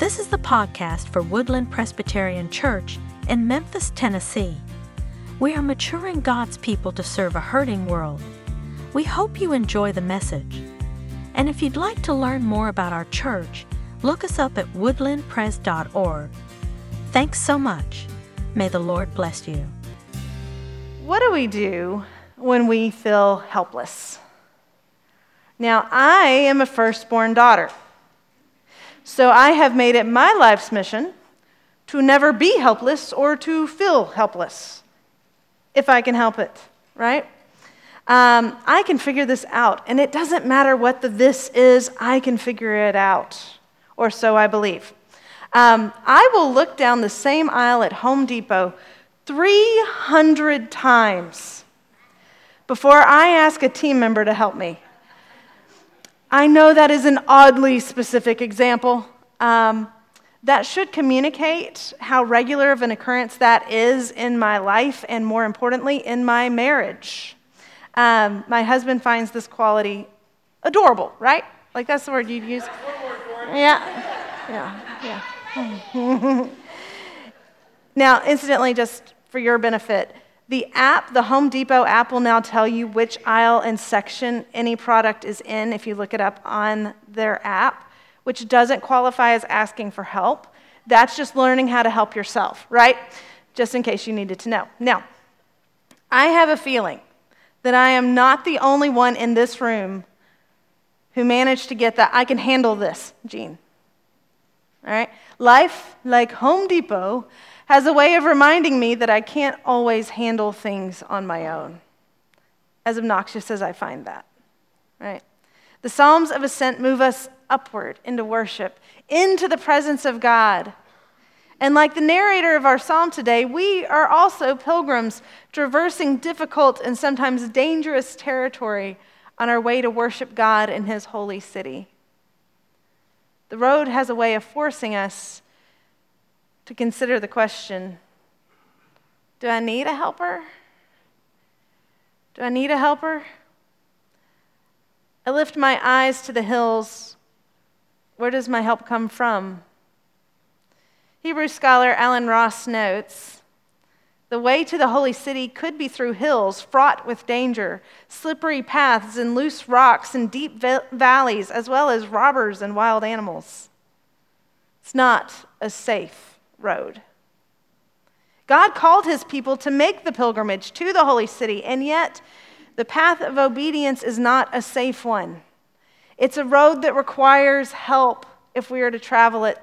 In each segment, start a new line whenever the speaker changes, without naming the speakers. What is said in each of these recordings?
This is the podcast for Woodland Presbyterian Church in Memphis, Tennessee. We are maturing God's people to serve a hurting world. We hope you enjoy the message. And if you'd like to learn more about our church, look us up at woodlandpres.org. Thanks so much. May the Lord bless you.
What do we do when we feel helpless? Now, I am a firstborn daughter, so I have made it my life's mission to never be helpless or to feel helpless, if I can help it, right? I can figure this out, and it doesn't matter what the this is, I can figure it out, or so I believe. I will look down the same aisle at Home Depot 300 times before I ask a team member to help me. I know that is an oddly specific example. That should communicate how regular of an occurrence that is in my life and, more importantly, in my marriage. My husband finds this quality adorable, right? Like, that's the word you'd use. That's one word for it. Yeah. Now, incidentally, just for your benefit, the Home Depot app will now tell you which aisle and section any product is in if you look it up on their app, which doesn't qualify as asking for help. That's just learning how to help yourself, right? Just in case you needed to know. Now, I have a feeling that I am not the only one in this room who managed to get that I can handle this gene. All right? Life, like Home Depot, has a way of reminding me that I can't always handle things on my own, as obnoxious as I find that, right? The Psalms of Ascent move us upward into worship, into the presence of God. And like the narrator of our psalm today, we are also pilgrims traversing difficult and sometimes dangerous territory on our way to worship God in His holy city. The road has a way of forcing us to consider the question, do I need a helper? Do I need a helper? I lift my eyes to the hills. Where does my help come from? Hebrew scholar Alan Ross notes, the way to the holy city could be through hills fraught with danger, slippery paths and loose rocks and deep valleys, as well as robbers and wild animals. It's not a safe road. God called His people to make the pilgrimage to the holy city, and yet the path of obedience is not a safe one. It's a road that requires help if we are to travel it.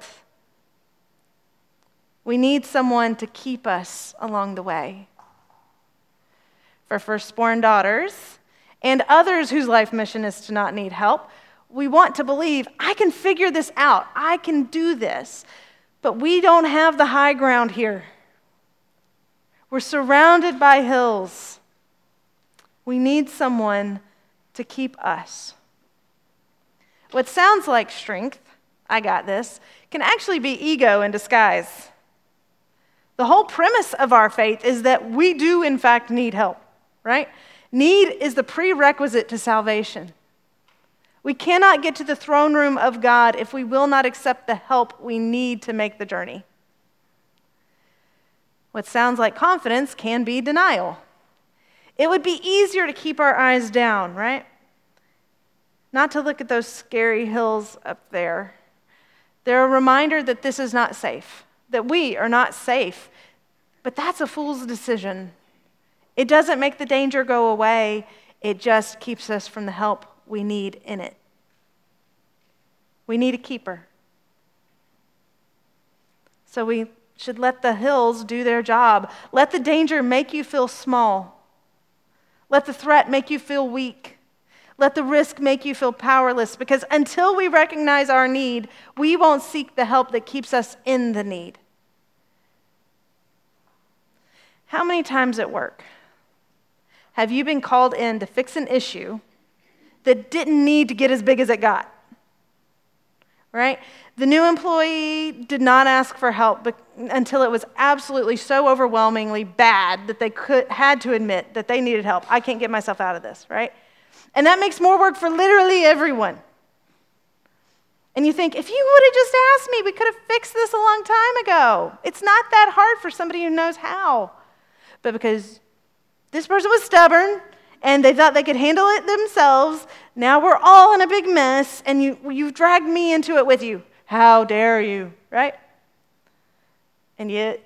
We need someone to keep us along the way. For firstborn daughters and others whose life mission is to not need help, we want to believe, I can figure this out. I can do this. But we don't have the high ground here. We're surrounded by hills. We need someone to keep us. What sounds like strength, I got this, can actually be ego in disguise. The whole premise of our faith is that we do, in fact, need help, right? Need is the prerequisite to salvation. We cannot get to the throne room of God if we will not accept the help we need to make the journey. What sounds like confidence can be denial. It would be easier to keep our eyes down, right? Not to look at those scary hills up there. They're a reminder that this is not safe, that we are not safe. But that's a fool's decision. It doesn't make the danger go away. It just keeps us from the help we need in it. We need a keeper. So we should let the hills do their job. Let the danger make you feel small. Let the threat make you feel weak. Let the risk make you feel powerless, because until we recognize our need, we won't seek the help that keeps us in the need. How many times at work have you been called in to fix an issue that didn't need to get as big as it got? Right? The new employee did not ask for help until it was absolutely so overwhelmingly bad that they had to admit that they needed help. I can't get myself out of this, right? And that makes more work for literally everyone. And you think, if you would have just asked me, we could have fixed this a long time ago. It's not that hard for somebody who knows how. But because this person was stubborn and they thought they could handle it themselves, now we're all in a big mess and you've dragged me into it with you. How dare you, right? And yet,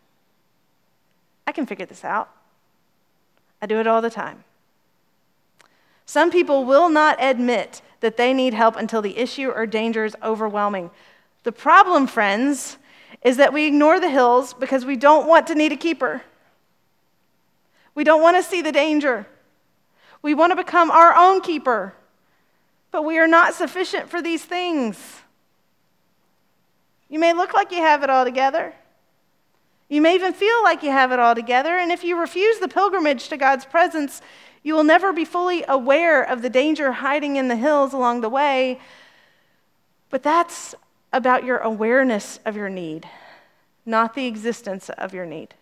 I can figure this out. I do it all the time. Some people will not admit that they need help until the issue or danger is overwhelming. The problem, friends, is that we ignore the hills because we don't want to need a keeper. We don't want to see the danger. We want to become our own keeper, but we are not sufficient for these things. You may look like you have it all together. You may even feel like you have it all together, and if you refuse the pilgrimage to God's presence, you will never be fully aware of the danger hiding in the hills along the way. But that's about your awareness of your need, not the existence of your need.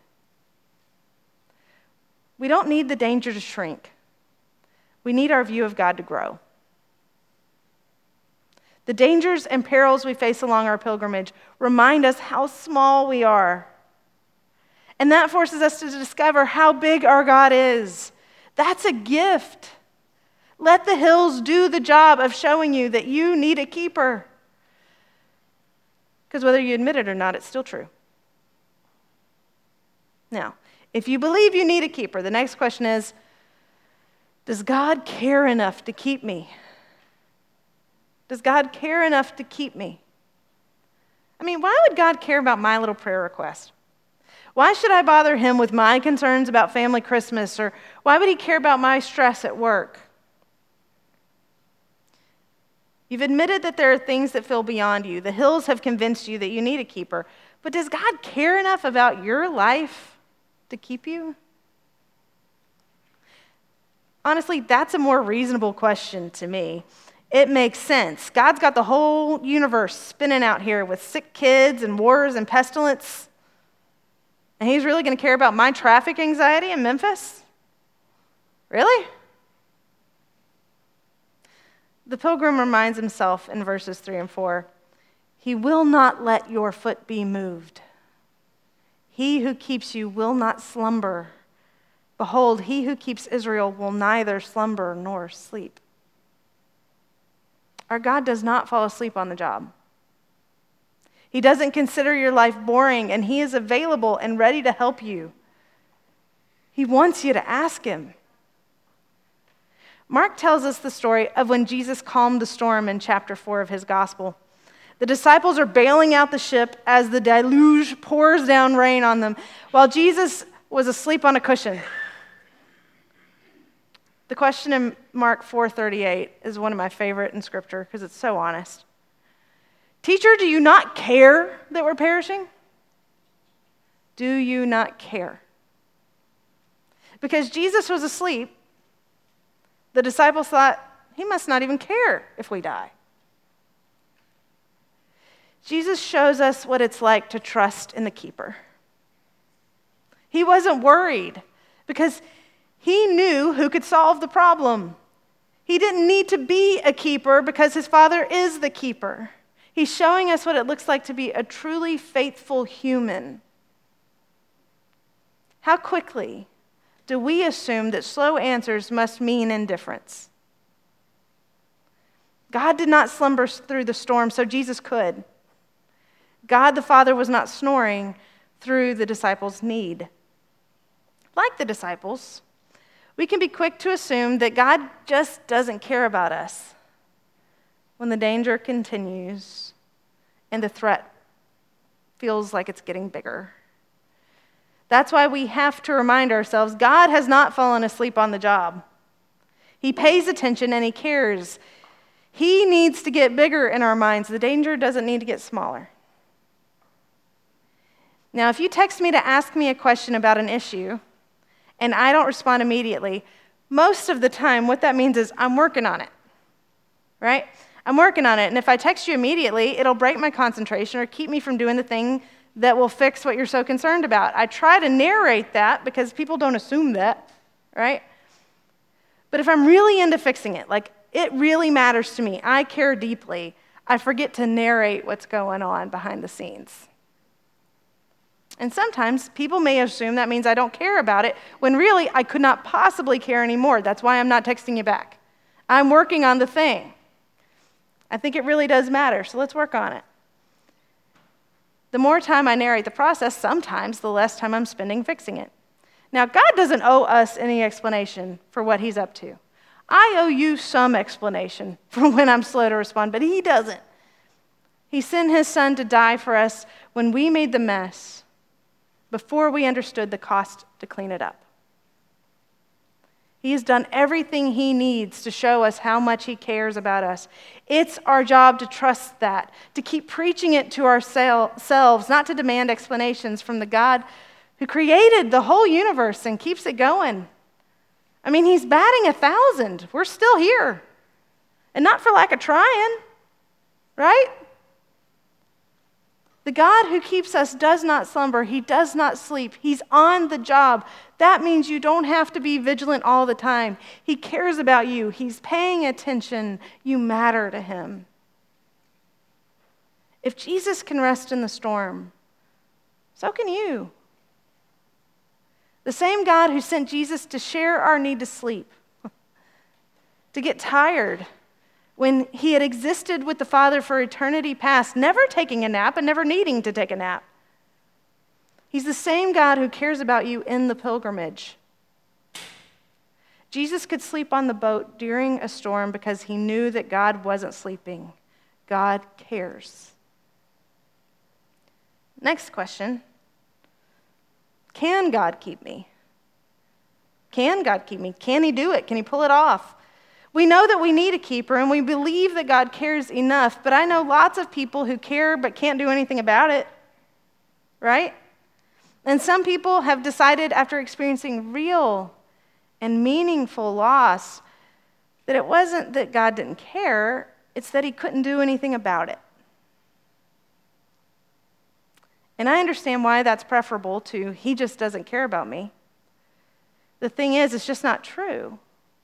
We don't need the danger to shrink. We need our view of God to grow. The dangers and perils we face along our pilgrimage remind us how small we are. And that forces us to discover how big our God is. That's a gift. Let the hills do the job of showing you that you need a keeper. Because whether you admit it or not, it's still true. Now, if you believe you need a keeper, the next question is, does God care enough to keep me? Does God care enough to keep me? I mean, why would God care about my little prayer request? Why should I bother him with my concerns about family Christmas? Or why would he care about my stress at work? You've admitted that there are things that feel beyond you. The hills have convinced you that you need a keeper. But does God care enough about your life to keep you? Honestly, that's a more reasonable question to me. It makes sense. God's got the whole universe spinning out here with sick kids and wars and pestilence. And he's really going to care about my traffic anxiety in Memphis? Really? The pilgrim reminds himself in verses 3 and 4, he will not let your foot be moved. He who keeps you will not slumber. Behold, he who keeps Israel will neither slumber nor sleep. Our God does not fall asleep on the job. He doesn't consider your life boring, and he is available and ready to help you. He wants you to ask him. Mark tells us the story of when Jesus calmed the storm in chapter 4 of his gospel. The disciples are bailing out the ship as the deluge pours down rain on them, while Jesus was asleep on a cushion. The question in Mark 4:38 is one of my favorite in Scripture because it's so honest. Teacher, do you not care that we're perishing? Do you not care? Because Jesus was asleep, the disciples thought, he must not even care if we die. Jesus shows us what it's like to trust in the keeper. He wasn't worried because he knew who could solve the problem. He didn't need to be a keeper because his Father is the keeper. He's showing us what it looks like to be a truly faithful human. How quickly do we assume that slow answers must mean indifference? God did not slumber through the storm, so Jesus could. God the Father was not snoring through the disciples' need. Like the disciples, we can be quick to assume that God just doesn't care about us when the danger continues and the threat feels like it's getting bigger. That's why we have to remind ourselves God has not fallen asleep on the job. He pays attention and he cares. He needs to get bigger in our minds. The danger doesn't need to get smaller. Now, if you text me to ask me a question about an issue and I don't respond immediately, most of the time what that means is I'm working on it, right? I'm working on it, and if I text you immediately, it'll break my concentration or keep me from doing the thing that will fix what you're so concerned about. I try to narrate that because people don't assume that, right? But if I'm really into fixing it, like it really matters to me, I care deeply, I forget to narrate what's going on behind the scenes. And sometimes people may assume that means I don't care about it, when really I could not possibly care anymore. That's why I'm not texting you back. I'm working on the thing. I think it really does matter, so let's work on it. The more time I narrate the process, sometimes the less time I'm spending fixing it. Now, God doesn't owe us any explanation for what he's up to. I owe you some explanation for when I'm slow to respond, but he doesn't. He sent his son to die for us when we made the mess, before we understood the cost to clean it up. He has done everything he needs to show us how much he cares about us. It's our job to trust that, to keep preaching it to ourselves, not to demand explanations from the God who created the whole universe and keeps it going. I mean, he's batting 1,000. We're still here. And not for lack of trying, right? The God who keeps us does not slumber. He does not sleep. He's on the job. That means you don't have to be vigilant all the time. He cares about you. He's paying attention. You matter to him. If Jesus can rest in the storm, so can you. The same God who sent Jesus to share our need to sleep, to get tired, when he had existed with the Father for eternity past, never taking a nap and never needing to take a nap. He's the same God who cares about you in the pilgrimage. Jesus could sleep on the boat during a storm because he knew that God wasn't sleeping. God cares. Next question. Can God keep me? Can God keep me? Can he do it? Can he pull it off? We know that we need a keeper, and we believe that God cares enough, but I know lots of people who care but can't do anything about it, right? And some people have decided after experiencing real and meaningful loss that it wasn't that God didn't care, it's that he couldn't do anything about it. And I understand why that's preferable to he just doesn't care about me. The thing is, it's just not true.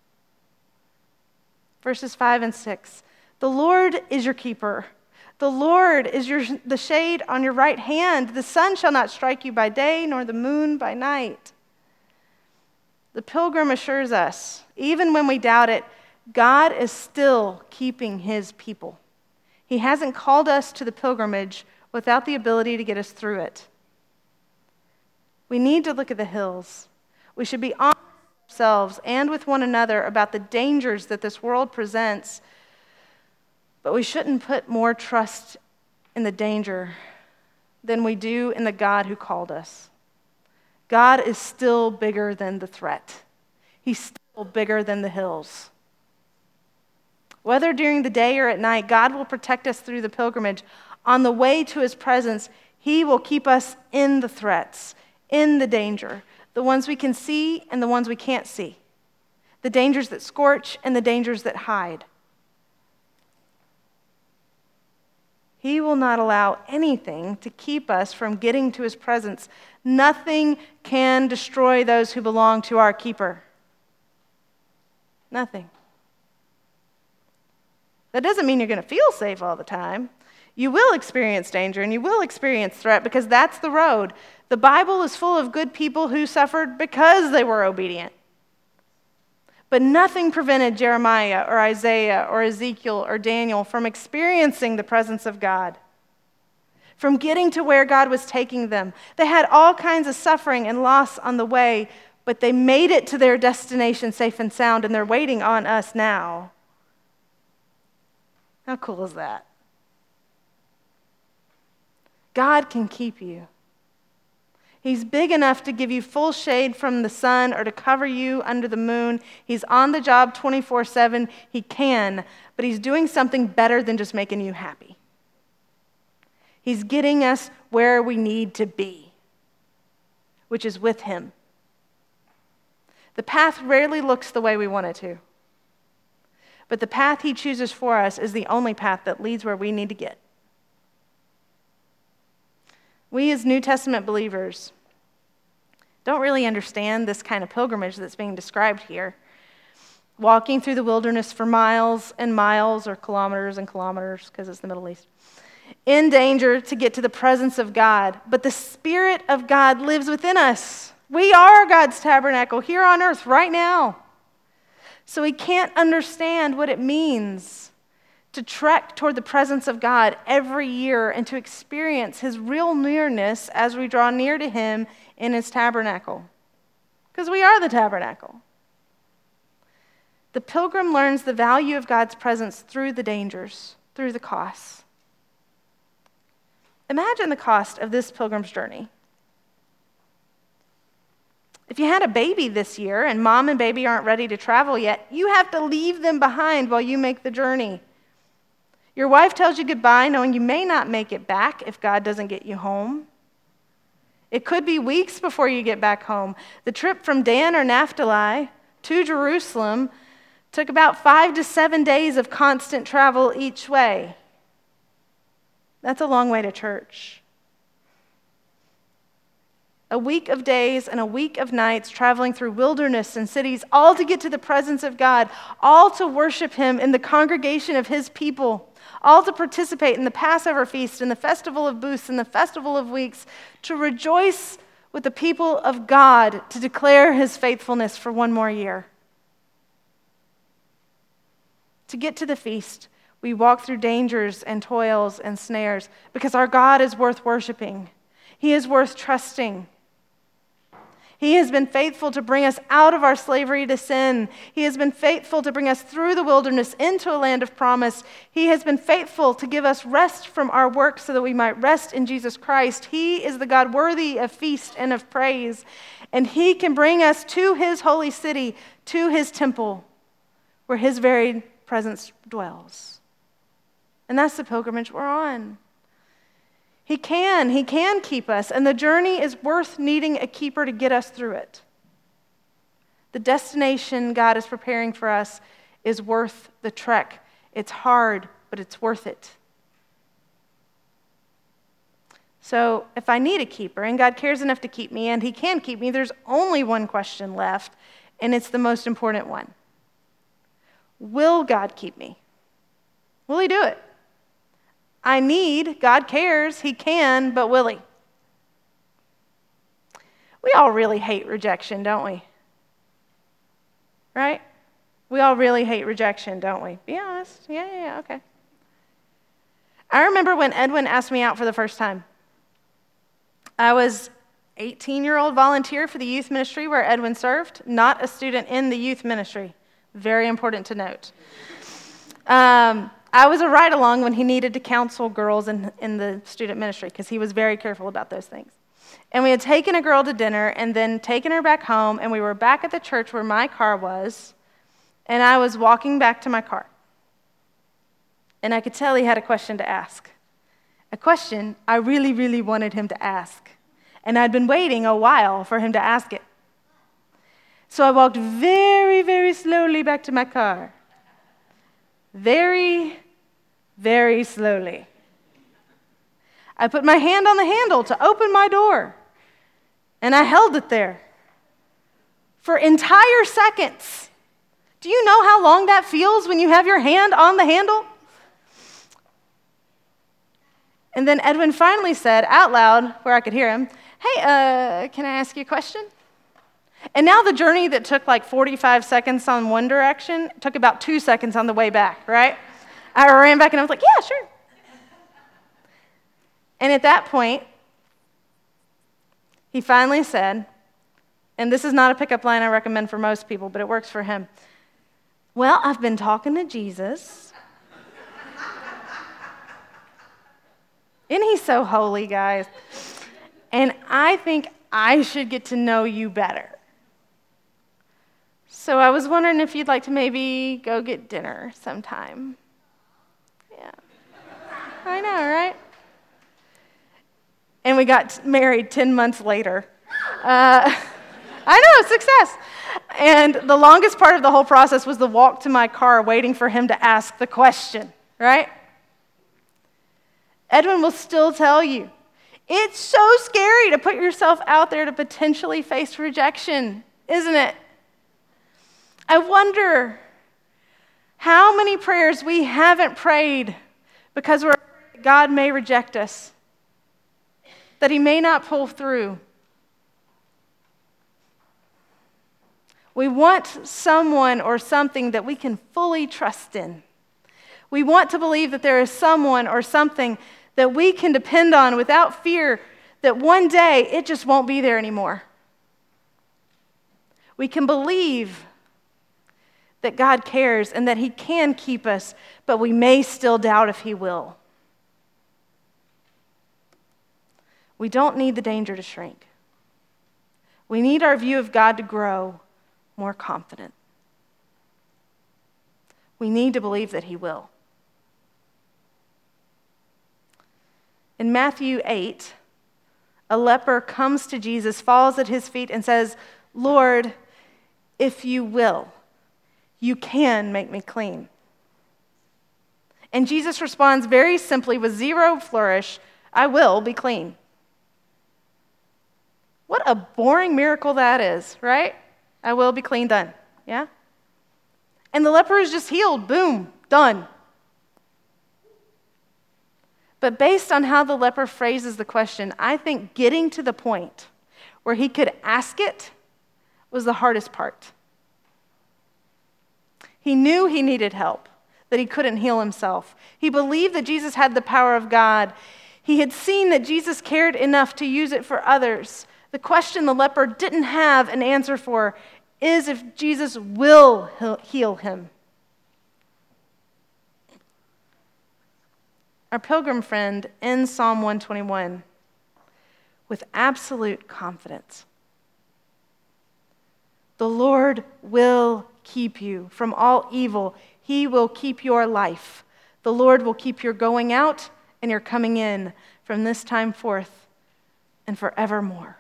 Verses 5 and 6. The Lord is your keeper. The Lord is the shade on your right hand. The sun shall not strike you by day, nor the moon by night. The pilgrim assures us, even when we doubt it, God is still keeping his people. He hasn't called us to the pilgrimage without the ability to get us through it. We need to look at the hills. We should be honest with ourselves and with one another about the dangers that this world presents, but we shouldn't put more trust in the danger than we do in the God who called us. God is still bigger than the threat. He's still bigger than the hills. Whether during the day or at night, God will protect us through the pilgrimage. On the way to his presence, he will keep us in the threats, in the danger, the ones we can see and the ones we can't see, the dangers that scorch and the dangers that hide. He will not allow anything to keep us from getting to his presence. Nothing can destroy those who belong to our keeper. Nothing. That doesn't mean you're going to feel safe all the time. You will experience danger and you will experience threat because that's the road. The Bible is full of good people who suffered because they were obedient. But nothing prevented Jeremiah or Isaiah or Ezekiel or Daniel from experiencing the presence of God, from getting to where God was taking them. They had all kinds of suffering and loss on the way, but they made it to their destination safe and sound, and they're waiting on us now. How cool is that? God can keep you. He's big enough to give you full shade from the sun or to cover you under the moon. He's on the job 24/7. He can, but he's doing something better than just making you happy. He's getting us where we need to be, which is with him. The path rarely looks the way we want it to, but the path he chooses for us is the only path that leads where we need to get. We as New Testament believers don't really understand this kind of pilgrimage that's being described here. walking through the wilderness for miles and miles, or kilometers and kilometers, because it's the Middle East, in danger to get to the presence of God. But the Spirit of God lives within us. We are God's tabernacle here on earth right now. So we can't understand what it means to trek toward the presence of God every year and to experience his real nearness as we draw near to him in his tabernacle. Because we are the tabernacle. The pilgrim learns the value of God's presence through the dangers, through the costs. Imagine the cost of this pilgrim's journey. If you had a baby this year and mom and baby aren't ready to travel yet, you have to leave them behind while you make the journey. Your wife tells you goodbye knowing you may not make it back if God doesn't get you home. It could be weeks before you get back home. The trip from Dan or Naphtali to Jerusalem took about 5 to 7 days of constant travel each way. That's a long way to church. A week of days and a week of nights traveling through wilderness and cities, all to get to the presence of God, all to worship him in the congregation of his people, all to participate in the Passover feast and the Festival of Booths and the Festival of Weeks, to rejoice with the people of God, to declare his faithfulness for one more year. To get to the feast, we walk through dangers and toils and snares because our God is worth worshiping. He is worth trusting. He has been faithful to bring us out of our slavery to sin. He has been faithful to bring us through the wilderness into a land of promise. He has been faithful to give us rest from our work so that we might rest in Jesus Christ. He is the God worthy of feast and of praise. And he can bring us to his holy city, to his temple, where his very presence dwells. And that's the pilgrimage we're on. He can keep us, and the journey is worth needing a keeper to get us through it. The destination God is preparing for us is worth the trek. It's hard, but it's worth it. So if I need a keeper, and God cares enough to keep me, and he can keep me, there's only one question left, and it's the most important one. Will God keep me? Will he do it? I need, God cares, he can, but will he? We all really hate rejection, don't we? Right? We all really hate rejection, don't we? Be honest. Yeah, okay. I remember when Edwin asked me out for the first time. I was 18-year-old volunteer for the youth ministry where Edwin served, not a student in the youth ministry. Very important to note. I was a ride-along when he needed to counsel girls in the student ministry because he was very careful about those things. And we had taken a girl to dinner and then taken her back home, and we were back at the church where my car was, and I was walking back to my car. And I could tell he had a question to ask. A question I really, really wanted him to ask. And I'd been waiting a while for him to ask it. So I walked very, very slowly back to my car. Very, very slowly. I put my hand on the handle to open my door, and I held it there for entire seconds. Do you know how long that feels when you have your hand on the handle? And then Edwin finally said out loud, where I could hear him, "Hey, can I ask you a question?" And now the journey that took like 45 seconds on one direction took about 2 seconds on the way back, right? I ran back and I was like, "Yeah, sure." And at that point, he finally said, and this is not a pickup line I recommend for most people, but it works for him. "Well, I've been talking to Jesus." Isn't he so holy, guys? "And I think I should get to know you better. So I was wondering if you'd like to maybe go get dinner sometime." Yeah. I know, right? And we got married 10 months later. I know, success. And the longest part of the whole process was the walk to my car waiting for him to ask the question, right? Edwin will still tell you, it's so scary to put yourself out there to potentially face rejection, isn't it? I wonder How many prayers we haven't prayed because we're afraid that God may reject us, that he may not pull through. We want someone or something that we can fully trust in. We want to believe that there is someone or something that we can depend on without fear that one day it just won't be there anymore. We can believe that God cares and that he can keep us, but we may still doubt if he will. We don't need the danger to shrink. We need our view of God to grow more confident. We need to believe that he will. In Matthew 8, a leper comes to Jesus, falls at his feet, and says, "Lord, if you will, you can make me clean." And Jesus responds very simply with zero flourish, "I will be clean." What a boring miracle that is, right? I will be clean, done. Yeah? And the leper is just healed. Boom, done. But based on how the leper phrases the question, I think getting to the point where he could ask it was the hardest part. He knew he needed help, that he couldn't heal himself. He believed that Jesus had the power of God. He had seen that Jesus cared enough to use it for others. The question the leper didn't have an answer for is if Jesus will heal him. Our pilgrim friend ends Psalm 121 with absolute confidence. The Lord will keep you from all evil. He will keep your life. The Lord will keep your going out and your coming in from this time forth and forevermore.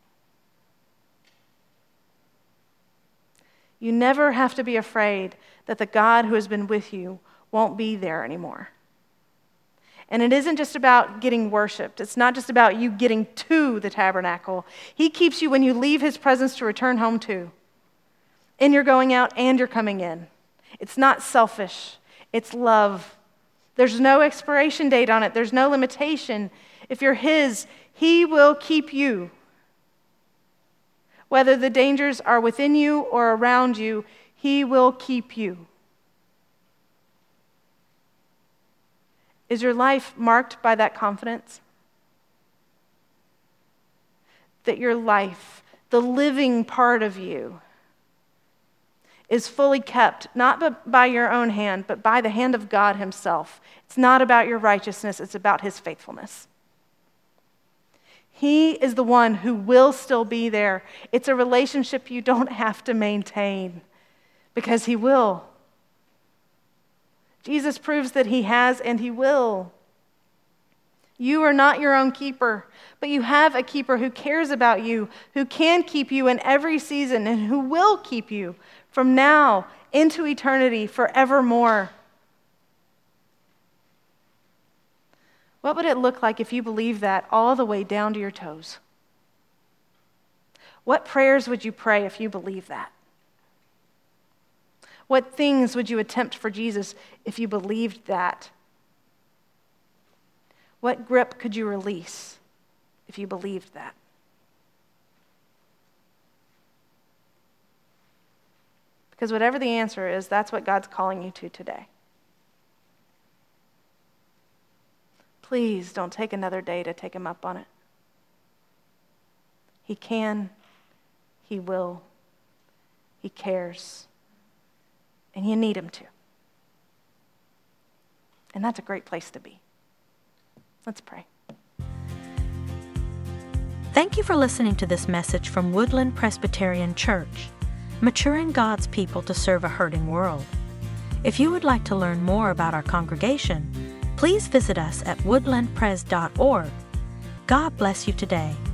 You never have to be afraid that the God who has been with you won't be there anymore. And it isn't just about getting worshiped. It's not just about you getting to the tabernacle. He keeps you when you leave his presence to return home to. And you're going out and you're coming in. It's not selfish. It's love. There's no expiration date on it. There's no limitation. If you're his, he will keep you. Whether the dangers are within you or around you, he will keep you. Is your life marked by that confidence? That your life, the living part of you, is fully kept, not by your own hand, but by the hand of God himself. It's not about your righteousness, it's about his faithfulness. He is the one who will still be there. It's a relationship you don't have to maintain because he will. Jesus proves that he has and he will. You are not your own keeper, but you have a keeper who cares about you, who can keep you in every season, and who will keep you from now into eternity forevermore. What would it look like if you believed that all the way down to your toes? What prayers would you pray if you believed that? What things would you attempt for Jesus if you believed that? What grip could you release if you believed that? Because whatever the answer is, that's what God's calling you to today. Please don't take another day to take him up on it. He can, he will, he cares, and you need him to. And that's a great place to be. Let's pray.
Thank you for listening to this message from Woodland Presbyterian Church, maturing God's people to serve a hurting world. If you would like to learn more about our congregation, please visit us at woodlandpres.org. God bless you today.